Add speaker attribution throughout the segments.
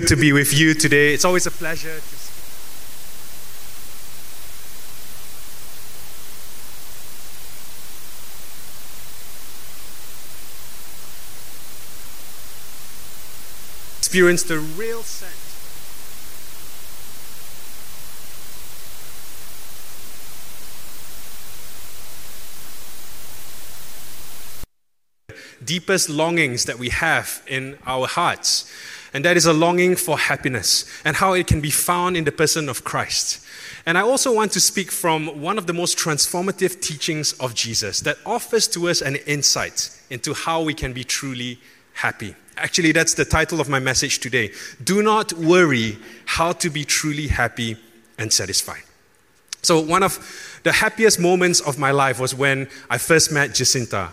Speaker 1: good to be with you today. It's always a pleasure to experience the real sense deepest longings that we have in our hearts, and that is a longing for happiness and how it can be found in the person of Christ. And I also want to speak from one of the most transformative teachings of Jesus that offers to us an insight into how we can be truly happy. Actually, that's the title of my message today. Do not worry how to be truly happy and satisfied. So one of the happiest moments of my life was when I first met Jacinta.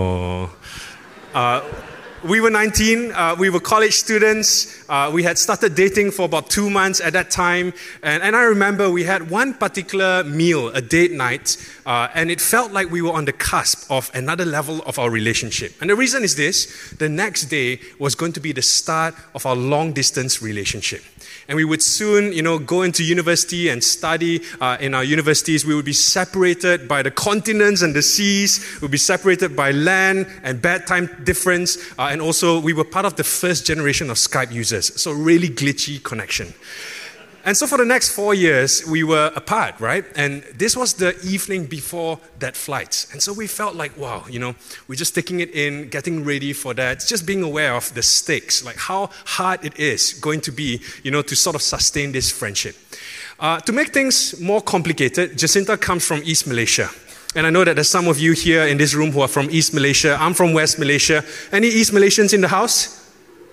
Speaker 1: We were 19, we were college students, we had started dating for about 2 months at that time, and I remember we had one particular meal, a date night, and it felt like we were on the cusp of another level of our relationship. And the reason is this: the next day was going to be the start of our long-distance relationship. And we would soon, go into university and study in our universities. We would be separated by the continents and the seas. We would be separated by land and bad time difference. And also, we were part of the first generation of Skype users. So really glitchy connection. And so for the next 4 years, we were apart, right? And this was the evening before that flight. And so we felt like, wow, we're just taking it in, getting ready for that, just being aware of the stakes, like how hard it is going to be, to sort of sustain this friendship. To make things more complicated, Jacinta comes from East Malaysia. And I know that there's some of you here in this room who are from East Malaysia. I'm from West Malaysia. Any East Malaysians in the house?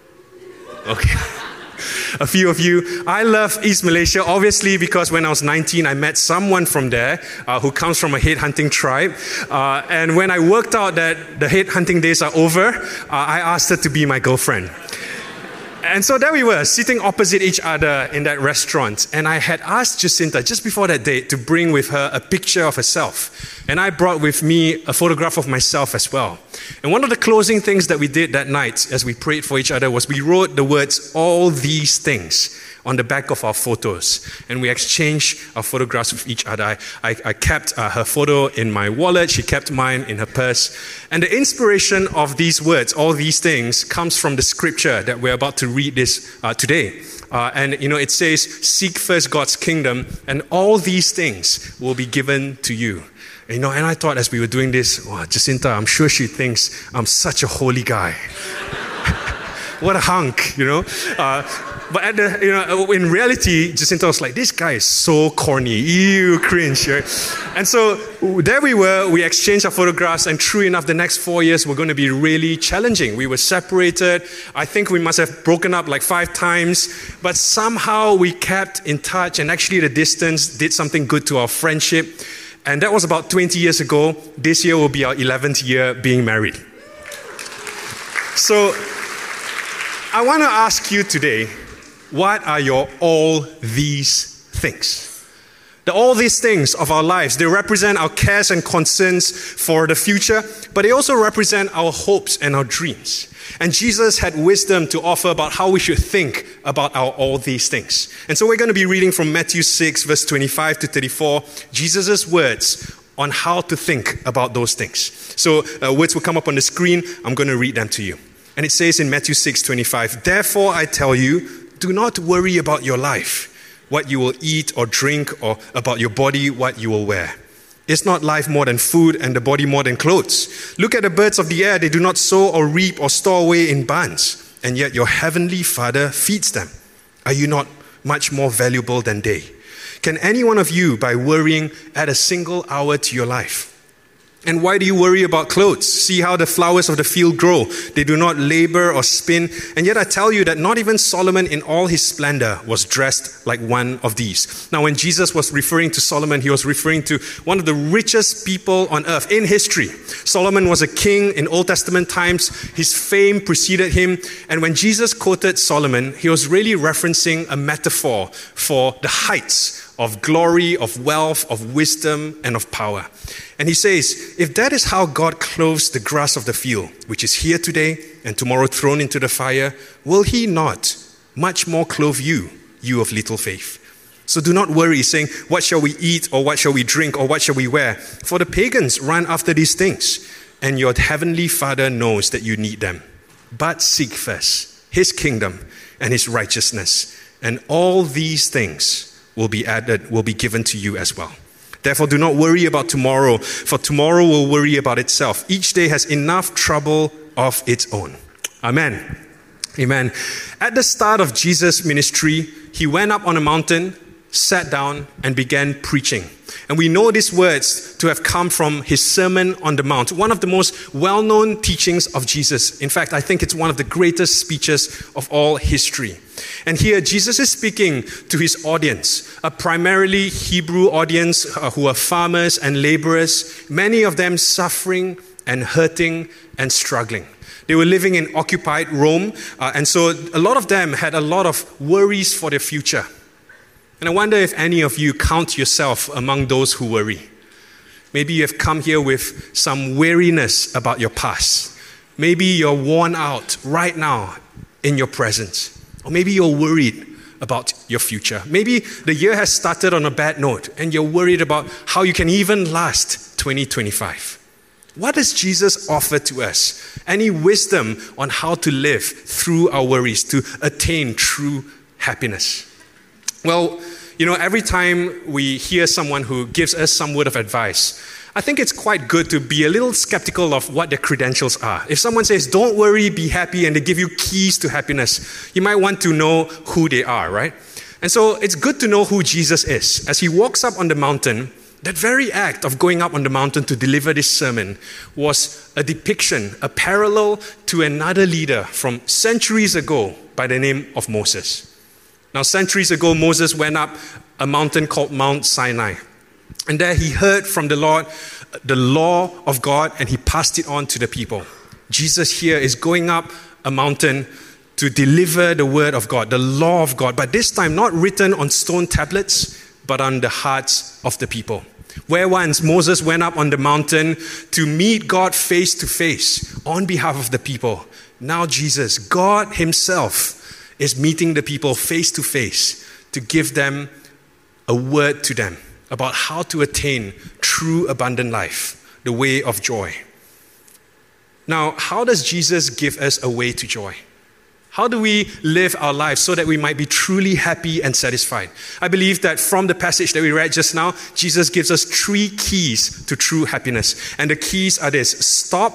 Speaker 1: Okay. A few of you. I love East Malaysia, obviously, because when I was 19, I met someone from there who comes from a headhunting tribe. And when I worked out that the headhunting days are over, I asked her to be my girlfriend. And so there we were, sitting opposite each other in that restaurant. And I had asked Jacinta, just before that date, to bring with her a picture of herself. And I brought with me a photograph of myself as well. And one of the closing things that we did that night as we prayed for each other was we wrote the words, "all these things," on the back of our photos. And we exchanged our photographs with each other. I kept her photo in my wallet. She kept mine in her purse. And the inspiration of these words, "all these things," comes from the scripture that we're about to read this today. And it says, "Seek first God's kingdom, and all these things will be given to you." And I thought as we were doing this, wow, Jacinta, I'm sure she thinks I'm such a holy guy. What a hunk, But in reality, Jacinta was like, this guy is so corny. Ew, cringe. Right? And so there we were. We exchanged our photographs, and true enough, the next 4 years were going to be really challenging. We were separated. I think we must have broken up like 5 times, but somehow we kept in touch, and actually the distance did something good to our friendship. And that was about 20 years ago. This year will be our 11th year being married. So I want to ask you today, what are your all these things? The all these things of our lives, they represent our cares and concerns for the future, but they also represent our hopes and our dreams. And Jesus had wisdom to offer about how we should think about our all these things. And so we're going to be reading from Matthew 6, verse 25 to 34, Jesus' words on how to think about those things. So words will come up on the screen. I'm going to read them to you. And it says in Matthew 6:25, "Therefore I tell you, do not worry about your life, what you will eat or drink, or about your body, what you will wear. Is not life more than food, and the body more than clothes? Look at the birds of the air. They do not sow or reap or store away in barns, and yet your heavenly Father feeds them. Are you not much more valuable than they? Can any one of you, by worrying, add a single hour to your life? And why do you worry about clothes? See how the flowers of the field grow. They do not labor or spin. And yet I tell you that not even Solomon in all his splendor was dressed like one of these." Now, when Jesus was referring to Solomon, he was referring to one of the richest people on earth in history. Solomon was a king in Old Testament times. His fame preceded him. And when Jesus quoted Solomon, he was really referencing a metaphor for the heights of glory, of wealth, of wisdom, and of power. And he says, if that is how God clothes the grass of the field, which is here today and tomorrow thrown into the fire, will he not much more clothe you, you of little faith. So do not worry, saying, what shall we eat, or what shall we drink, or what shall we wear? For the pagans run after these things, and your heavenly Father knows that you need them. But seek first his kingdom and his righteousness, and all these things will be given to you as well. Therefore, do not worry about tomorrow, for tomorrow will worry about itself. Each day has enough trouble of its own. Amen. Amen. At the start of Jesus' ministry, he went up on a mountain, sat down, and began preaching. And we know these words to have come from his Sermon on the Mount, one of the most well-known teachings of Jesus. In fact, I think it's one of the greatest speeches of all history. And here, Jesus is speaking to his audience, a primarily Hebrew audience who are farmers and laborers, many of them suffering and hurting and struggling. They were living in occupied Rome, and so a lot of them had a lot of worries for their future. And I wonder if any of you count yourself among those who worry. Maybe you have come here with some weariness about your past. Maybe you're worn out right now in your present. Or maybe you're worried about your future. Maybe the year has started on a bad note and you're worried about how you can even last 2025. What does Jesus offer to us? Any wisdom on how to live through our worries to attain true happiness? Well, every time we hear someone who gives us some word of advice, I think it's quite good to be a little skeptical of what their credentials are. If someone says, don't worry, be happy, and they give you keys to happiness, you might want to know who they are, right? And so it's good to know who Jesus is. As he walks up on the mountain, that very act of going up on the mountain to deliver this sermon was a depiction, a parallel to another leader from centuries ago by the name of Moses. Now, centuries ago, Moses went up a mountain called Mount Sinai. And there he heard from the Lord the law of God, and he passed it on to the people. Jesus here is going up a mountain to deliver the word of God, the law of God, but this time not written on stone tablets, but on the hearts of the people. Where once Moses went up on the mountain to meet God face to face on behalf of the people, now Jesus, God himself, is meeting the people face to face to give them a word to them about how to attain true abundant life, the way of joy. Now, how does Jesus give us a way to joy? How do we live our lives so that we might be truly happy and satisfied? I believe that from the passage that we read just now, Jesus gives us 3 keys to true happiness. And the keys are this: stop,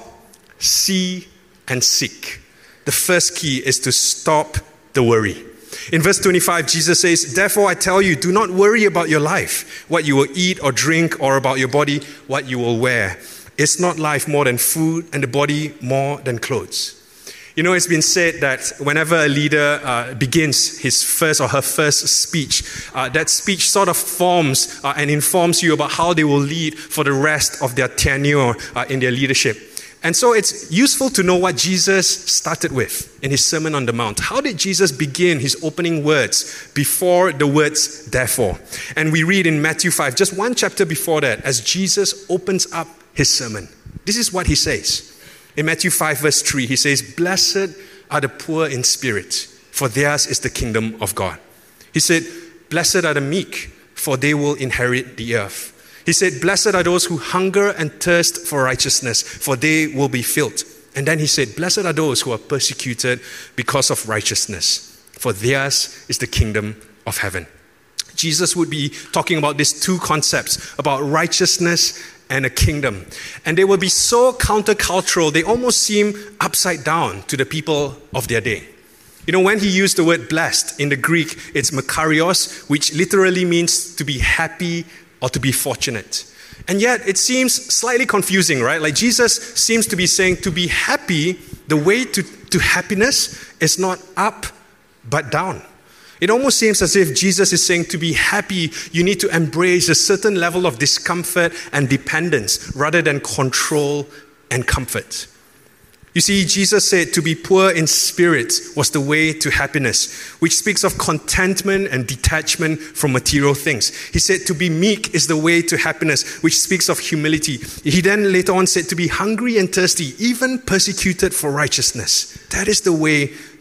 Speaker 1: see, and seek. The first key is to stop the worry. In verse 25, Jesus says, therefore I tell you, do not worry about your life, what you will eat or drink, or about your body, what you will wear. Is not life more than food, and the body more than clothes? It's been said that whenever a leader begins his first or her first speech, that speech sort of forms and informs you about how they will lead for the rest of their tenure in their leadership. And so it's useful to know what Jesus started with in his Sermon on the Mount. How did Jesus begin his opening words before the words, therefore? And we read in Matthew 5, just one chapter before that, as Jesus opens up his sermon. This is what he says. In Matthew 5 verse 3, he says, blessed are the poor in spirit, for theirs is the kingdom of God. He said, blessed are the meek, for they will inherit the earth. He said, blessed are those who hunger and thirst for righteousness, for they will be filled. And then he said, blessed are those who are persecuted because of righteousness, for theirs is the kingdom of heaven. Jesus would be talking about these 2 concepts, about righteousness and a kingdom. And they will be so countercultural, they almost seem upside down to the people of their day. When he used the word blessed, in the Greek, it's makarios, which literally means to be happy or to be fortunate. And yet, it seems slightly confusing, right? Like Jesus seems to be saying to be happy, the way to happiness is not up, but down. It almost seems as if Jesus is saying to be happy, you need to embrace a certain level of discomfort and dependence rather than control and comfort. You see, Jesus said to be poor in spirit was the way to happiness, which speaks of contentment and detachment from material things. He said to be meek is the way to happiness, which speaks of humility. He then later on said to be hungry and thirsty, even persecuted for righteousness. That is the way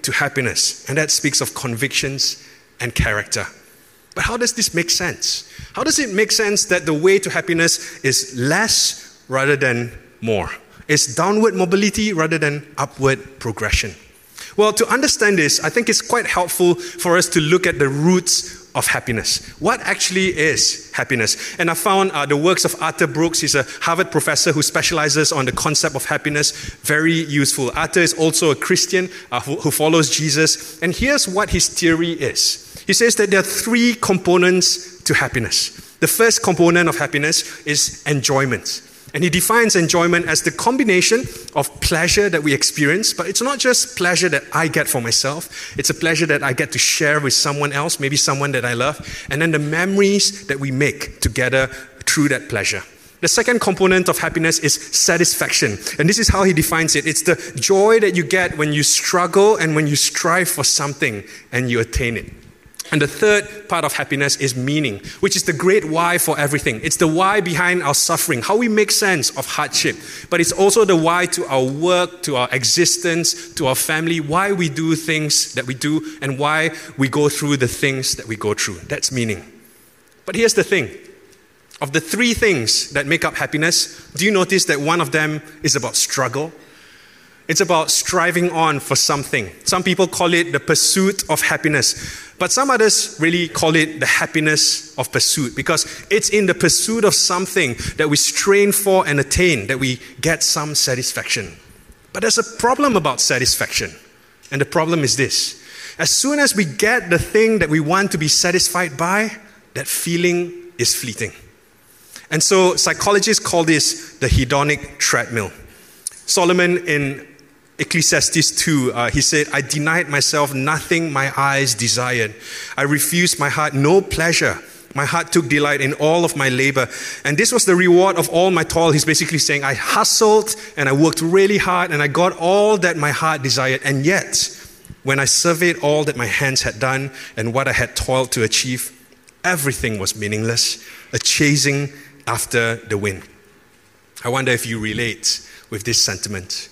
Speaker 1: to happiness, and that speaks of convictions and character. But how does this make sense? How does it make sense that the way to happiness is less rather than more? It's downward mobility rather than upward progression. Well, to understand this, I think it's quite helpful for us to look at the roots of happiness. What actually is happiness? And I found the works of Arthur Brooks. He's a Harvard professor who specializes on the concept of happiness. Very useful. Arthur is also a Christian who follows Jesus. And here's what his theory is. He says that there are three components to happiness. The first component of happiness is enjoyment. And he defines enjoyment as the combination of pleasure that we experience, but it's not just pleasure that I get for myself. It's a pleasure that I get to share with someone else, maybe someone that I love, and then the memories that we make together through that pleasure. The second component of happiness is satisfaction. And this is how he defines it. It's the joy that you get when you struggle and when you strive for something and you attain it. And the third part of happiness is meaning, which is the great why for everything. It's the why behind our suffering, how we make sense of hardship. But it's also the why to our work, to our existence, to our family, why we do things that we do, and why we go through the things that we go through. That's meaning. But here's the thing. Of the three things that make up happiness, do you notice that one of them is about struggle? It's about striving on for something. Some people call it the pursuit of happiness. But some others really call it the happiness of pursuit, because it's in the pursuit of something that we strain for and attain that we get some satisfaction. But there's a problem about satisfaction. And the problem is this. As soon as we get the thing that we want to be satisfied by, that feeling is fleeting. And so psychologists call this the hedonic treadmill. Solomon in Ecclesiastes 2, he said, I denied myself nothing my eyes desired. I refused my heart no pleasure. My heart took delight in all of my labor. And this was the reward of all my toil. He's basically saying, I hustled and I worked really hard and I got all that my heart desired. And yet, when I surveyed all that my hands had done and what I had toiled to achieve, everything was meaningless, a chasing after the wind. I wonder if you relate with this sentiment.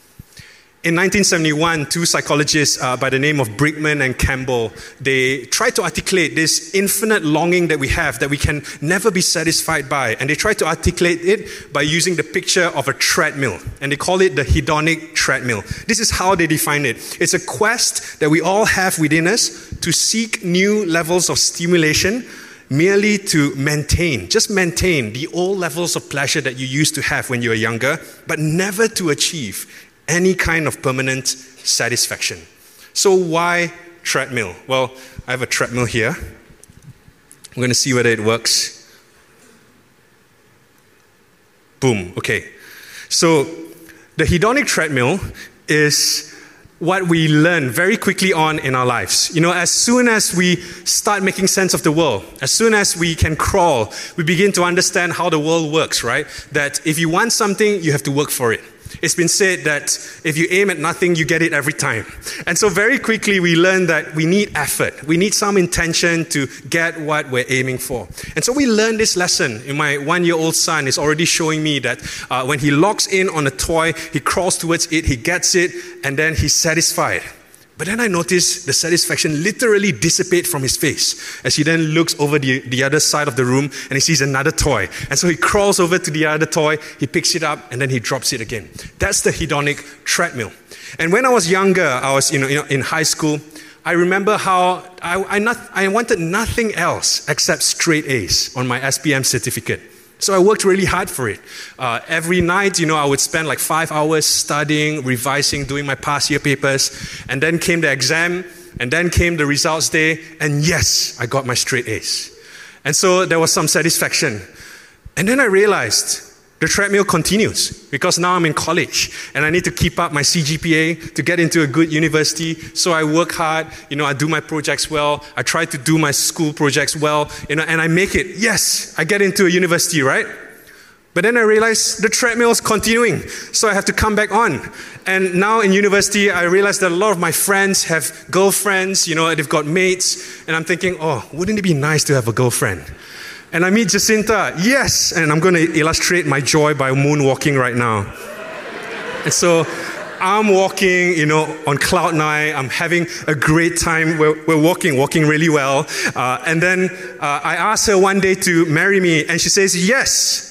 Speaker 1: In 1971, two psychologists by the name of Brigman and Campbell, they tried to articulate this infinite longing that we have that we can never be satisfied by. And they tried to articulate it by using the picture of a treadmill. And they call it the hedonic treadmill. This is how they define it. It's a quest that we all have within us to seek new levels of stimulation, merely to maintain the old levels of pleasure that you used to have when you were younger, but never to achieve any kind of permanent satisfaction. So why treadmill? Well, I have a treadmill here. I'm going to see whether it works. Boom. Okay. So the hedonic treadmill is what we learn very quickly on in our lives. You know, as soon as we start making sense of the world, as soon as we can crawl, we begin to understand how the world works, right? That if you want something, you have to work for it. It's been said that if you aim at nothing, you get it every time. And so very quickly we learn that we need effort. We need some intention to get what we're aiming for. And so we learn this lesson. My 1-year-old son is already showing me that when he locks in on a toy, he crawls towards it, he gets it, and then he's satisfied. But then I notice the satisfaction literally dissipate from his face as he then looks over the other side of the room and he sees another toy. And so he crawls over to the other toy, he picks it up, and then he drops it again. That's the hedonic treadmill. And when I was younger, I was in high school, I remember how I wanted nothing else except straight A's on my SPM certificate. So I worked really hard for it. Every night, I would spend like 5 hours studying, revising, doing my past year papers. And then came the exam, and then came the results day, and yes, I got my straight A's. And so there was some satisfaction. And then I realized the treadmill continues because now I'm in college and I need to keep up my CGPA to get into a good university. So I work hard, I do my projects well. I try to do my school projects well, and I make it. Yes, I get into a university, right? But then I realized the treadmill is continuing. So I have to come back on. And now in university, I realized that a lot of my friends have girlfriends, they've got mates. And I'm thinking, wouldn't it be nice to have a girlfriend? And I meet Jacinta, yes, and I'm going to illustrate my joy by moonwalking right now. And so I'm walking, on cloud nine. I'm having a great time. We're walking really well. And then I asked her one day to marry me, and she says, yes.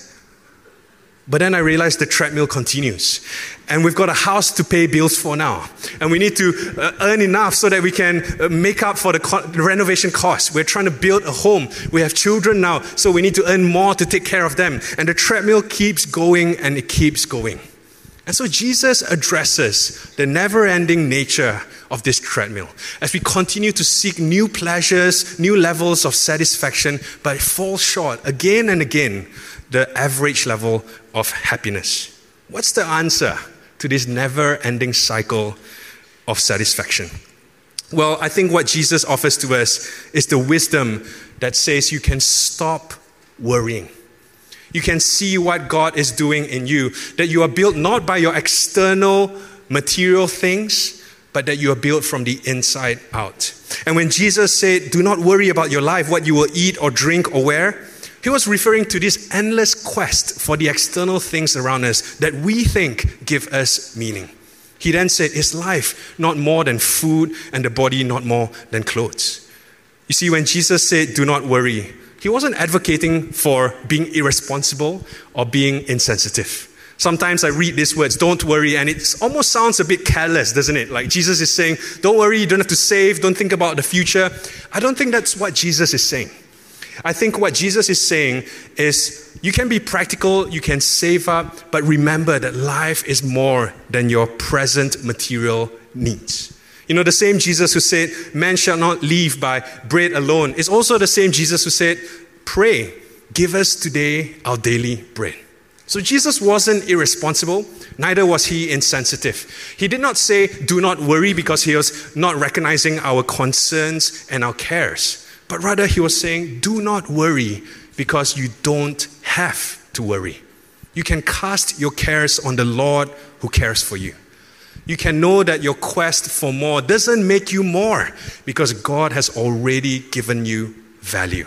Speaker 1: But then I realized the treadmill continues. And we've got a house to pay bills for now. And we need to earn enough so that we can make up for the renovation costs. We're trying to build a home. We have children now, so we need to earn more to take care of them. And the treadmill keeps going and it keeps going. And so Jesus addresses the never-ending nature of this treadmill as we continue to seek new pleasures, new levels of satisfaction, but fall short again and again the average level of happiness. What's the answer to this never-ending cycle of satisfaction? Well, I think what Jesus offers to us is the wisdom that says you can stop worrying. You can see what God is doing in you, that you are built not by your external material things, but that you are built from the inside out. And when Jesus said, do not worry about your life, what you will eat or drink or wear, he was referring to this endless quest for the external things around us that we think give us meaning. He then said, is life not more than food and the body not more than clothes? You see, when Jesus said, do not worry, he wasn't advocating for being irresponsible or being insensitive. Sometimes I read these words, don't worry, and it almost sounds a bit careless, doesn't it? Like Jesus is saying, don't worry, you don't have to save, don't think about the future. I don't think that's what Jesus is saying. I think what Jesus is saying is you can be practical, you can save up, but remember that life is more than your present material needs. The same Jesus who said, man shall not live by bread alone, is also the same Jesus who said, pray, give us today our daily bread. So Jesus wasn't irresponsible, neither was he insensitive. He did not say, do not worry, because he was not recognizing our concerns and our cares. But rather he was saying, do not worry because you don't have to worry. You can cast your cares on the Lord who cares for you. You can know that your quest for more doesn't make you more because God has already given you value.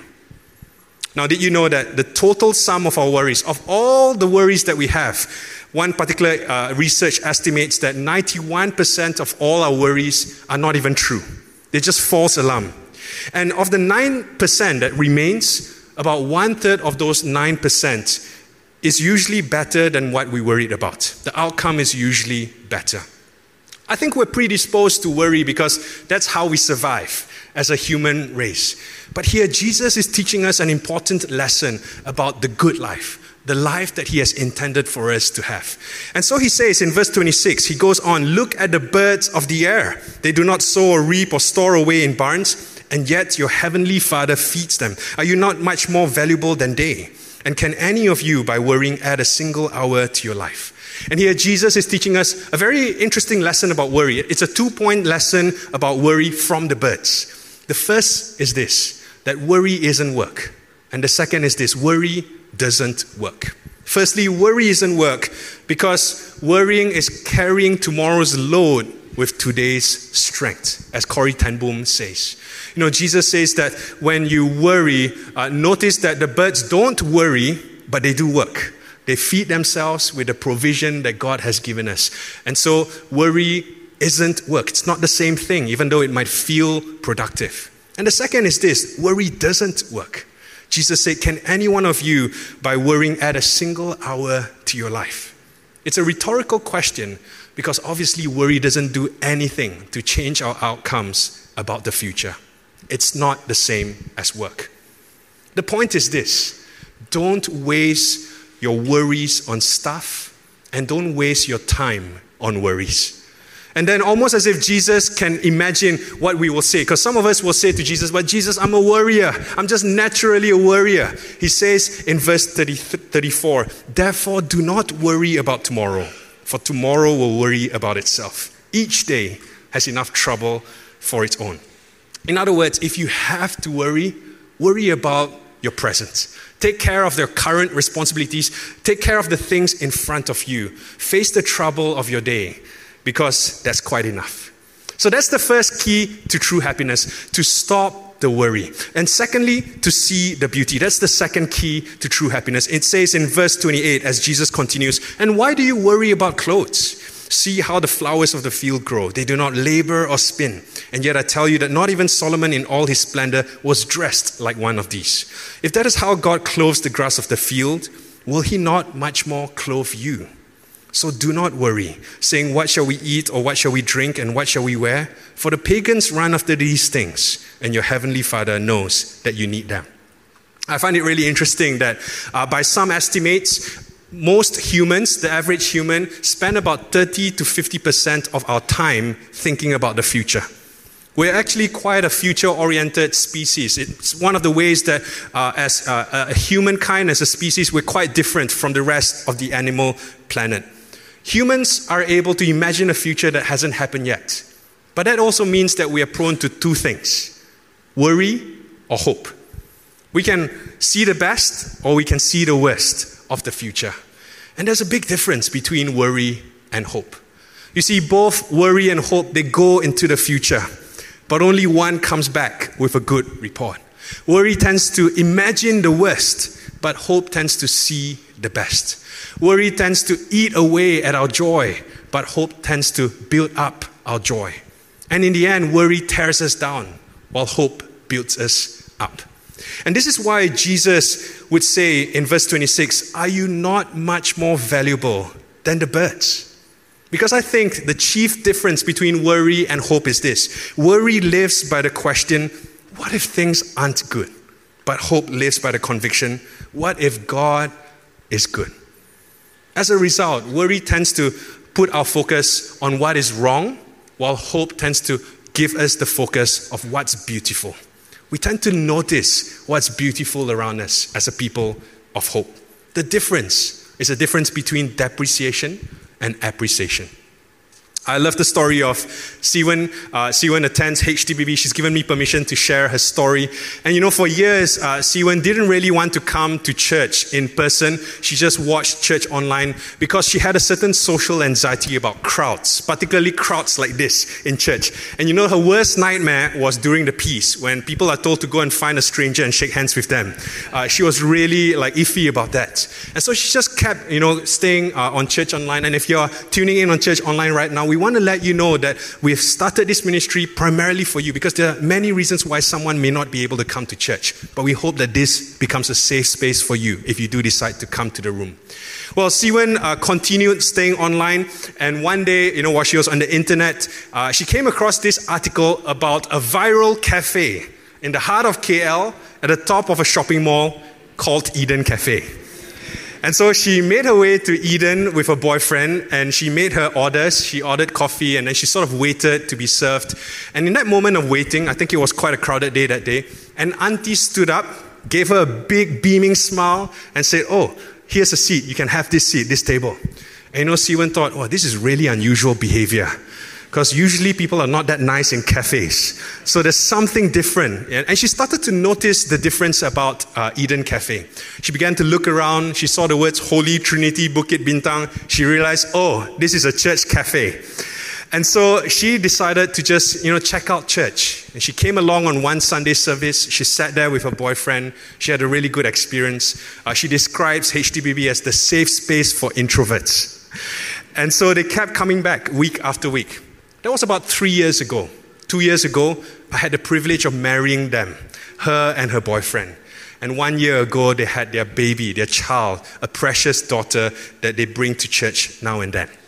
Speaker 1: Now, did you know that the total sum of our worries, of all the worries that we have, one particular research estimates that 91% of all our worries are not even true. They're just false alarm. And of the 9% that remains, about 1/3 of those 9% is usually better than what we worried about. The outcome is usually better. I think we're predisposed to worry because that's how we survive as a human race. But here Jesus is teaching us an important lesson about the good life, the life that he has intended for us to have. And so he says in verse 26, he goes on, look at the birds of the air. They do not sow or reap or store away in barns, and yet your heavenly Father feeds them. Are you not much more valuable than they? And can any of you, by worrying, add a single hour to your life? And here Jesus is teaching us a very interesting lesson about worry. It's a 2-point lesson about worry from the birds. The first is this, that worry isn't work. And the second is this, worry doesn't work. Firstly, worry isn't work because worrying is carrying tomorrow's load with today's strength, as Corrie ten Boom says. Jesus says that when you worry, notice that the birds don't worry, but they do work. They feed themselves with the provision that God has given us. And so worry isn't work. It's not the same thing, even though it might feel productive. And the second is this, worry doesn't work. Jesus said, can any one of you, by worrying, add a single hour to your life? It's a rhetorical question because obviously worry doesn't do anything to change our outcomes about the future. It's not the same as work. The point is this, don't waste your worries on stuff and don't waste your time on worries. And then almost as if Jesus can imagine what we will say. Because some of us will say to Jesus, but Jesus, I'm a worrier. I'm just naturally a worrier. He says in verse 34, therefore do not worry about tomorrow, for tomorrow will worry about itself. Each day has enough trouble for its own. In other words, if you have to worry, worry about your present. Take care of their current responsibilities. Take care of the things in front of you. Face the trouble of your day, because that's quite enough. So that's the first key to true happiness, to stop the worry. And secondly, to see the beauty. That's the second key to true happiness. It says in verse 28, as Jesus continues, and why do you worry about clothes? See how the flowers of the field grow. They do not labor or spin. And yet I tell you that not even Solomon in all his splendor was dressed like one of these. If that is how God clothes the grass of the field, will he not much more clothe you? So do not worry, saying, what shall we eat, or what shall we drink, and what shall we wear? For the pagans run after these things, and your heavenly Father knows that you need them. I find it really interesting that by some estimates, most humans, the average human, spend about 30 to 50% of our time thinking about the future. We're actually quite a future-oriented species. It's one of the ways that as a humankind, as a species, we're quite different from the rest of the animal planet. Humans are able to imagine a future that hasn't happened yet. But that also means that we are prone to two things: worry or hope. We can see the best or we can see the worst of the future. And there's a big difference between worry and hope. You see, both worry and hope, they go into the future, but only one comes back with a good report. Worry tends to imagine the worst, but hope tends to see the best. Worry tends to eat away at our joy, but hope tends to build up our joy. And in the end, worry tears us down, while hope builds us up. And this is why Jesus would say in verse 26, are you not much more valuable than the birds? Because I think the chief difference between worry and hope is this. Worry lives by the question, what if things aren't good? But hope lives by the conviction, what if God is good? As a result, worry tends to put our focus on what is wrong, while hope tends to give us the focus of what's beautiful. We tend to notice what's beautiful around us as a people of hope. The difference is a difference between depreciation and appreciation. I love the story of Siwen. Siwen attends HTBB. She's given me permission to share her story. And you know, for years, Siwen didn't really want to come to church in person. She just watched church online because she had a certain social anxiety about crowds, particularly crowds like this in church. And you know, her worst nightmare was during the peace, when people are told to go and find a stranger and shake hands with them. She was really iffy about that. And so she just kept, staying on church online. And if you're tuning in on church online right now, we want to let you know that we've started this ministry primarily for you, because there are many reasons why someone may not be able to come to church. But we hope that this becomes a safe space for you if you do decide to come to the room. Well, Siwen continued staying online, and one day, while she was on the internet, she came across this article about a viral cafe in the heart of KL at the top of a shopping mall called Eden Cafe. And so she made her way to Eden with her boyfriend, and she made her orders. She ordered coffee, and then she sort of waited to be served. And in that moment of waiting, I think it was quite a crowded day that day, an auntie stood up, gave her a big beaming smile, and said, "Oh, here's a seat. You can have this seat, this table." And Siwen thought, "Oh, this is really unusual behavior." Because usually people are not that nice in cafes. So there's something different. And she started to notice the difference about Eden Cafe. She began to look around. She saw the words Holy Trinity Bukit Bintang. She realized, oh, this is a church cafe. And so she decided to just, check out church. And she came along on one Sunday service. She sat there with her boyfriend. She had a really good experience. She describes HTBB as the safe space for introverts. And so they kept coming back week after week. That was about 3 years ago. 2 years ago, I had the privilege of marrying them, her and her boyfriend. And 1 year ago, they had their baby, their child, a precious daughter that they bring to church now and then.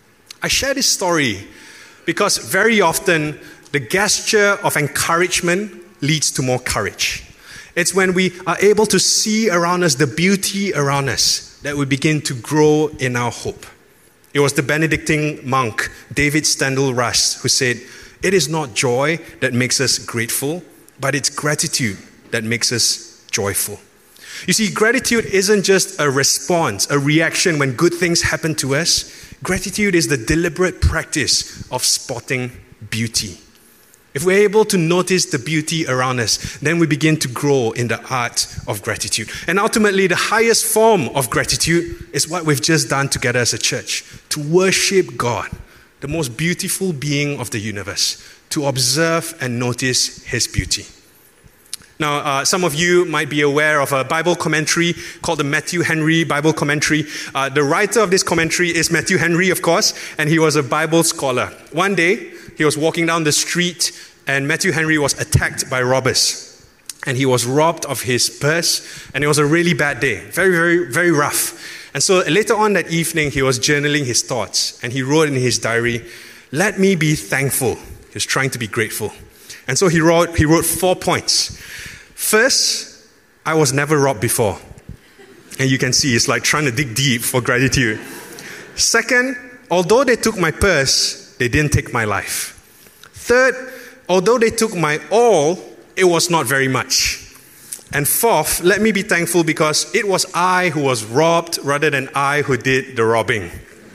Speaker 1: I share this story because very often, the gesture of encouragement leads to more courage. It's when we are able to see around us the beauty around us that we begin to grow in our hope. It was the Benedictine monk, David Stendhal Rush, who said, "It is not joy that makes us grateful, but it's gratitude that makes us joyful." You see, gratitude isn't just a response, a reaction when good things happen to us. Gratitude is the deliberate practice of spotting beauty. If we're able to notice the beauty around us, then we begin to grow in the art of gratitude. And ultimately, the highest form of gratitude is what we've just done together as a church, to worship God, the most beautiful being of the universe, to observe and notice His beauty. Now, some of you might be aware of a Bible commentary called the Matthew Henry Bible Commentary. The writer of this commentary is Matthew Henry, of course, and he was a Bible scholar. One day, he was walking down the street, and Matthew Henry was attacked by robbers. And he was robbed of his purse, and it was a really bad day. Very, very, very rough. And so later on that evening, he was journaling his thoughts, and he wrote in his diary, "Let me be thankful." He was trying to be grateful. And so he wrote 4 points. First, I was never robbed before. And you can see it's like trying to dig deep for gratitude. Second, although they took my purse, they didn't take my life. Third, although they took my all, it was not very much. And fourth, let me be thankful because it was I who was robbed rather than I who did the robbing.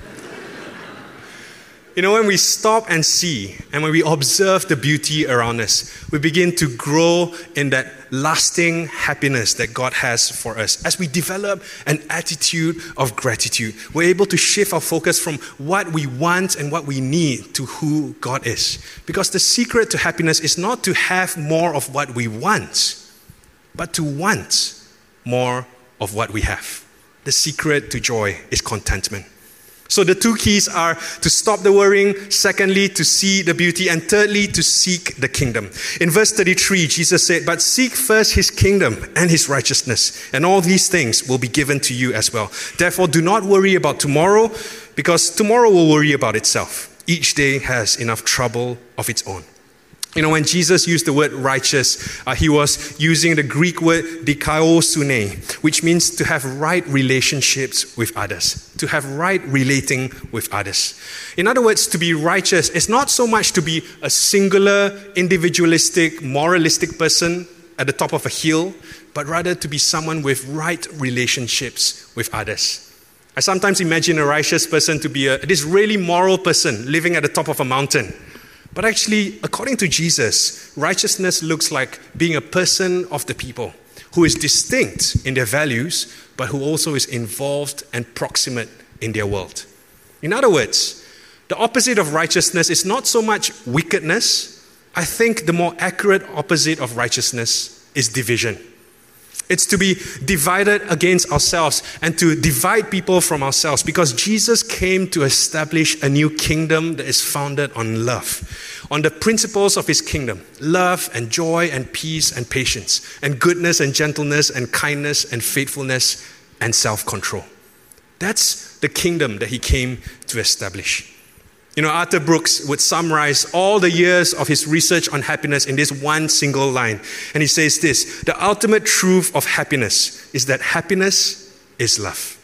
Speaker 1: You know, when we stop and see, and when we observe the beauty around us, we begin to grow in that lasting happiness that God has for us. As we develop an attitude of gratitude, we're able to shift our focus from what we want and what we need to who God is. Because the secret to happiness is not to have more of what we want, but to want more of what we have. The secret to joy is contentment. So the 2 keys are to stop the worrying, secondly, to see the beauty, and thirdly, to seek the kingdom. In verse 33, Jesus said, "But seek first his kingdom and his righteousness, and all these things will be given to you as well. Therefore, do not worry about tomorrow, because tomorrow will worry about itself. Each day has enough trouble of its own." You know, when Jesus used the word righteous, he was using the Greek word dikaiosune, which means to have right relationships with others, to have right relating with others. In other words, to be righteous is not so much to be a singular, individualistic, moralistic person at the top of a hill, but rather to be someone with right relationships with others. I sometimes imagine a righteous person to be this really moral person living at the top of a mountain. But actually, according to Jesus, righteousness looks like being a person of the people who is distinct in their values, but who also is involved and proximate in their world. In other words, the opposite of righteousness is not so much wickedness. I think the more accurate opposite of righteousness is division. It's to be divided against ourselves and to divide people from ourselves, because Jesus came to establish a new kingdom that is founded on love, on the principles of his kingdom: love and joy and peace and patience and goodness and gentleness and kindness and faithfulness and self-control. That's the kingdom that he came to establish. You know, Arthur Brooks would summarize all the years of his research on happiness in this one single line. And he says this: the ultimate truth of happiness is that happiness is love.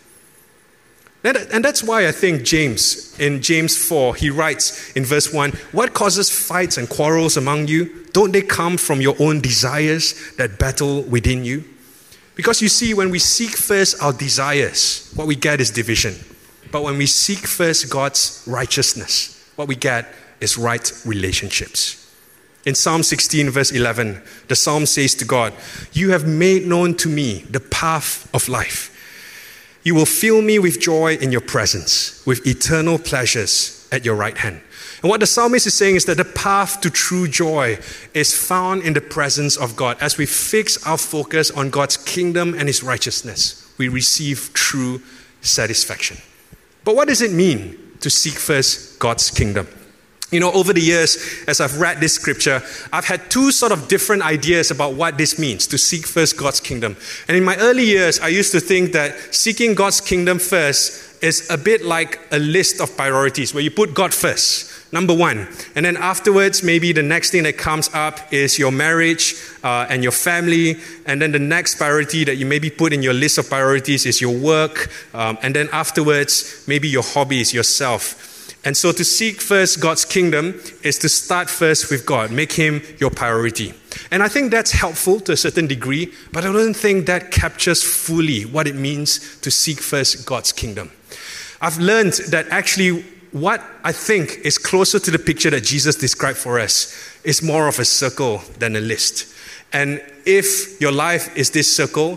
Speaker 1: And that's why I think James, in James 4, he writes in verse 1, "What causes fights and quarrels among you? Don't they come from your own desires that battle within you?" Because you see, when we seek first our desires, what we get is division. But when we seek first God's righteousness, what we get is right relationships. In Psalm 16, verse 11, the psalm says to God, "You have made known to me the path of life. You will fill me with joy in your presence, with eternal pleasures at your right hand." And what the psalmist is saying is that the path to true joy is found in the presence of God. As we fix our focus on God's kingdom and his righteousness, we receive true satisfaction. But what does it mean to seek first God's kingdom? You know, over the years, as I've read this scripture, I've had 2 sort of different ideas about what this means, to seek first God's kingdom. And in my early years, I used to think that seeking God's kingdom first is a bit like a list of priorities, where you put God first, number 1. And then afterwards, maybe the next thing that comes up is your marriage and your family. And then the next priority that you maybe put in your list of priorities is your work. And then afterwards, maybe your hobbies, yourself. And so to seek first God's kingdom is to start first with God, make him your priority. And I think that's helpful to a certain degree, but I don't think that captures fully what it means to seek first God's kingdom. I've learned that actually what I think is closer to the picture that Jesus described for us is more of a circle than a list. And if your life is this circle,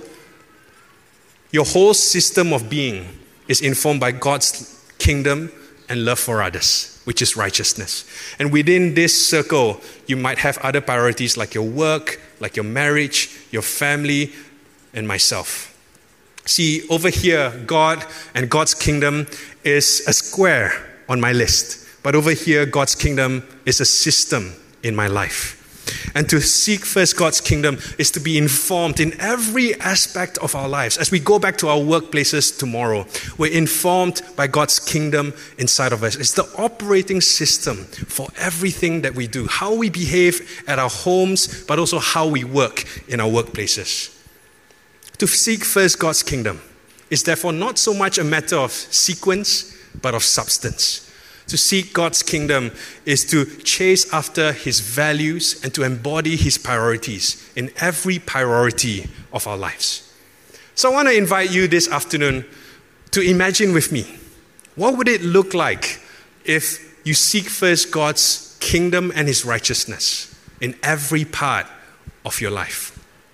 Speaker 1: your whole system of being is informed by God's kingdom and love for others, which is righteousness. And within this circle, you might have other priorities like your work, like your marriage, your family, and myself. See, over here, God and God's kingdom is a square on my list. But over here, God's kingdom is a system in my life. And to seek first God's kingdom is to be informed in every aspect of our lives. As we go back to our workplaces tomorrow, we're informed by God's kingdom inside of us. It's the operating system for everything that we do, how we behave at our homes, but also how we work in our workplaces. To seek first God's kingdom is therefore not so much a matter of sequence, but of substance. To seek God's kingdom is to chase after His values and to embody His priorities in every priority of our lives. So I want to invite you this afternoon to imagine with me, what would it look like if you seek first God's kingdom and His righteousness in every part of your life?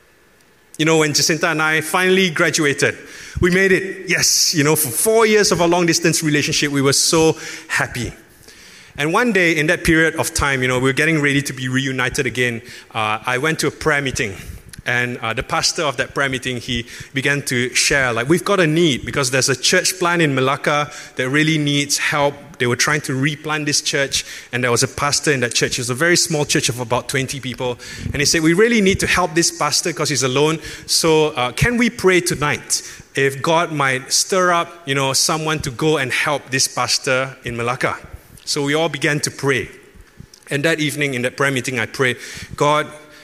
Speaker 1: You know, when Jacinta and I finally graduated, we made it. Yes, for 4 years of a long-distance relationship, we were so happy. And one day in that period of time, we were getting ready to be reunited again. I went to a prayer meeting. And the pastor of that prayer meeting, he began to share, we've got a need because there's a church plant in Melaka that really needs help. They were trying to replant this church, and there was a pastor in that church. It was a very small church of about 20 people. And he said, we really need to help this pastor because he's alone. So can we pray tonight if God might stir up, someone to go and help this pastor in Melaka? So we all began to pray. And that evening in that prayer meeting, I prayed, God,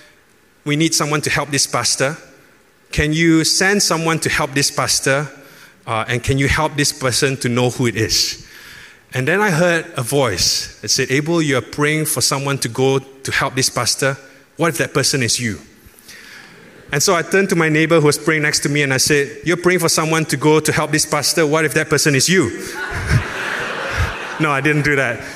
Speaker 1: we need someone to help this pastor. Can you send someone to help this pastor? And can you help this person to know who it is? And then I heard a voice that said, Abel, you are praying for someone to go to help this pastor. What if that person is you? And so I turned to my neighbor who was praying next to me and I said, you're praying for someone to go to help this pastor. What if that person is you? No, I didn't do that.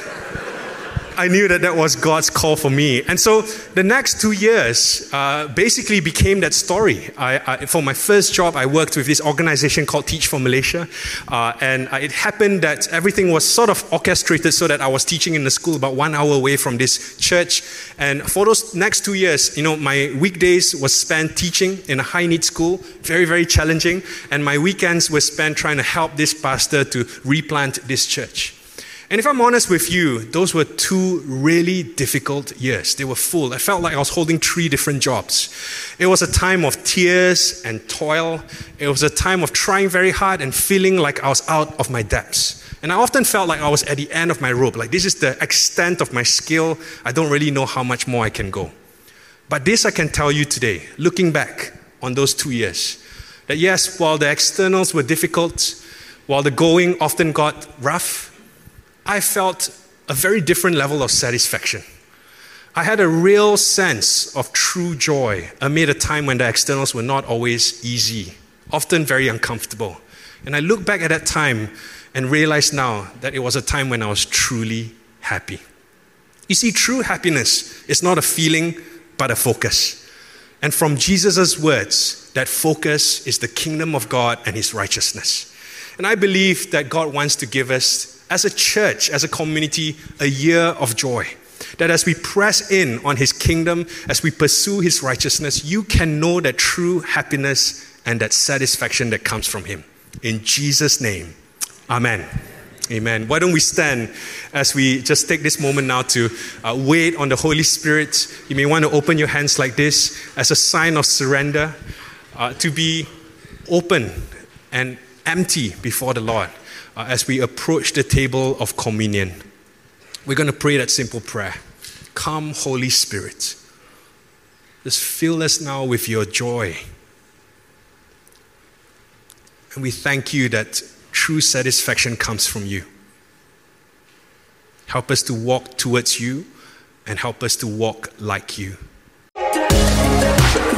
Speaker 1: I knew that was God's call for me. And so the next 2 years basically became that story. For my first job, I worked with this organization called Teach for Malaysia. And it happened that everything was sort of orchestrated so that I was teaching in the school about 1 hour away from this church. And for those next 2 years, my weekdays was spent teaching in a high-need school, very, very challenging. And my weekends were spent trying to help this pastor to replant this church. And if I'm honest with you, those were 2 really difficult years. They were full. I felt like I was holding 3 different jobs. It was a time of tears and toil. It was a time of trying very hard and feeling like I was out of my depths. And I often felt like I was at the end of my rope. Like this is the extent of my skill. I don't really know how much more I can go. But this I can tell you today, looking back on those 2 years, that yes, while the externals were difficult, while the going often got rough, I felt a very different level of satisfaction. I had a real sense of true joy amid a time when the externals were not always easy, often very uncomfortable. And I look back at that time and realize now that it was a time when I was truly happy. You see, true happiness is not a feeling, but a focus. And from Jesus' words, that focus is the kingdom of God and His righteousness. And I believe that God wants to give us, as a church, as a community, a year of joy. That as we press in on His kingdom, as we pursue His righteousness, you can know that true happiness and that satisfaction that comes from Him. In Jesus' name, amen. Amen. Why don't we stand as we just take this moment now to wait on the Holy Spirit. You may want to open your hands like this as a sign of surrender, to be open and empty before the Lord. As we approach the table of communion, we're going to pray that simple prayer. Come, Holy Spirit. Just fill us now with your joy. And we thank you that true satisfaction comes from you. Help us to walk towards you and help us to walk like you.